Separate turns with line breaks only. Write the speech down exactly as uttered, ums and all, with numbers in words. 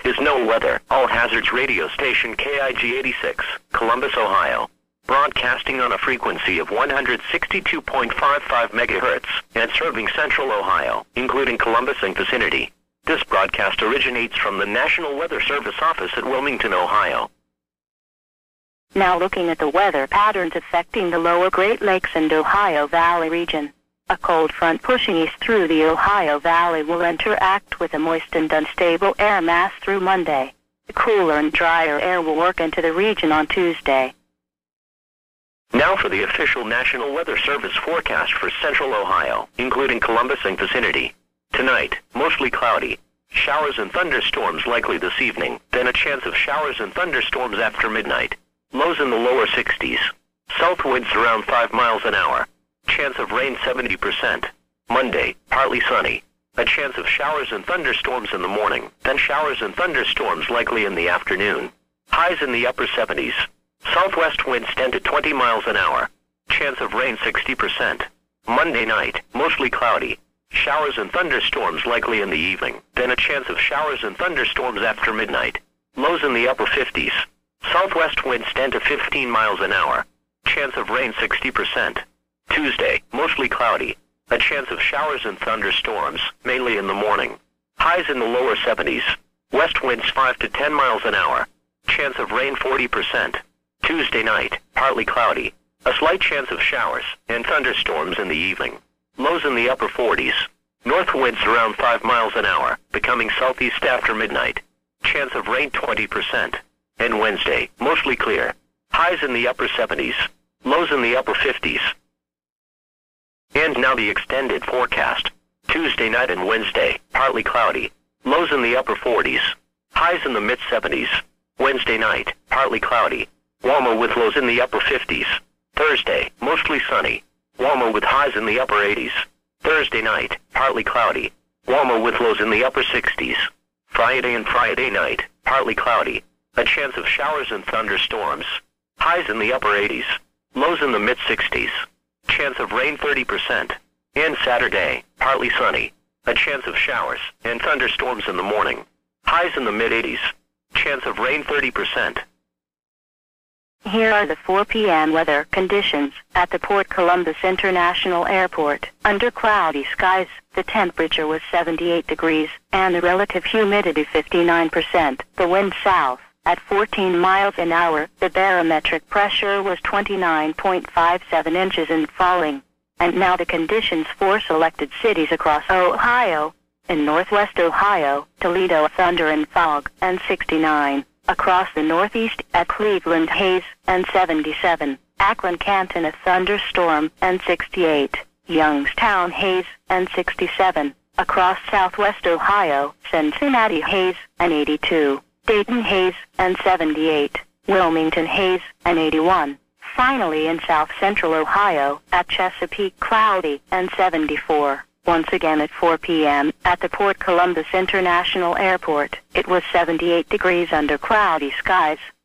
is No Weather, All Hazards radio station K I G eighty-six, Columbus, Ohio. Broadcasting on a frequency of one hundred sixty-two point five five megahertz and serving central Ohio, including Columbus and vicinity. This broadcast originates from the National Weather Service office at Wilmington, Ohio.
Now looking at the weather patterns affecting the lower Great Lakes and Ohio Valley region. A cold front pushing east through the Ohio Valley will interact with a moist and unstable air mass through Monday. The cooler and drier air will work into the region on Tuesday.
Now for the official National Weather Service forecast for central Ohio, including Columbus and vicinity. Tonight, mostly cloudy. Showers and thunderstorms likely this evening, then a chance of showers and thunderstorms after midnight. Lows in the lower sixties. South winds around five miles an hour. Chance of rain seventy percent. Monday, partly sunny. A chance of showers and thunderstorms in the morning, then showers and thunderstorms likely in the afternoon. Highs in the upper seventies. Southwest winds ten to twenty miles an hour. Chance of rain sixty percent. Monday night, mostly cloudy. Showers and thunderstorms likely in the evening, then a chance of showers and thunderstorms after midnight. Lows in the upper fifties. Southwest winds ten to fifteen miles an hour. Chance of rain sixty percent. Tuesday, mostly cloudy. A chance of showers and thunderstorms, mainly in the morning. Highs in the lower seventies. West winds five to ten miles an hour. Chance of rain forty percent. Tuesday night, partly cloudy. A slight chance of showers and thunderstorms in the evening. Lows in the upper forties. North winds around five miles an hour, becoming southeast after midnight. Chance of rain twenty percent. And Wednesday, mostly clear. Highs in the upper seventies. Lows in the upper fifties. And now the extended forecast. Tuesday night and Wednesday, partly cloudy. Lows in the upper forties. Highs in the mid seventies. Wednesday night, partly cloudy. Warmer with lows in the upper fifties. Thursday, mostly sunny. Warmer with highs in the upper eighties. Thursday night, partly cloudy. Warmer with lows in the upper sixties. Friday and Friday night, partly cloudy. A chance of showers and thunderstorms. Highs in the upper eighties. Lows in the mid sixties. Chance of rain thirty percent. And Saturday, partly sunny. A chance of showers and thunderstorms in the morning. Highs in the mid eighties. Chance of rain thirty percent.
Here are the four p m weather conditions at the Port Columbus International Airport. Under cloudy skies, the temperature was seventy-eight degrees, and the relative humidity fifty-nine percent. The wind south. At fourteen miles an hour, the barometric pressure was twenty-nine point five seven inches and falling. And now the conditions for selected cities across Ohio. In northwest Ohio, Toledo, thunder and fog, and sixty-nine. Across the northeast, at Cleveland, haze, and seventy-seven. Akron, Canton, a thunderstorm, and sixty-eight. Youngstown, haze, and sixty-seven. Across southwest Ohio, Cincinnati, haze, and eighty-two. Dayton, haze, and seventy-eight. Wilmington, haze, and eighty-one. Finally in south central Ohio, at Chesapeake, cloudy, and seventy-four. Once again at four p m at the Port Columbus International Airport, it was seventy-eight degrees under cloudy skies.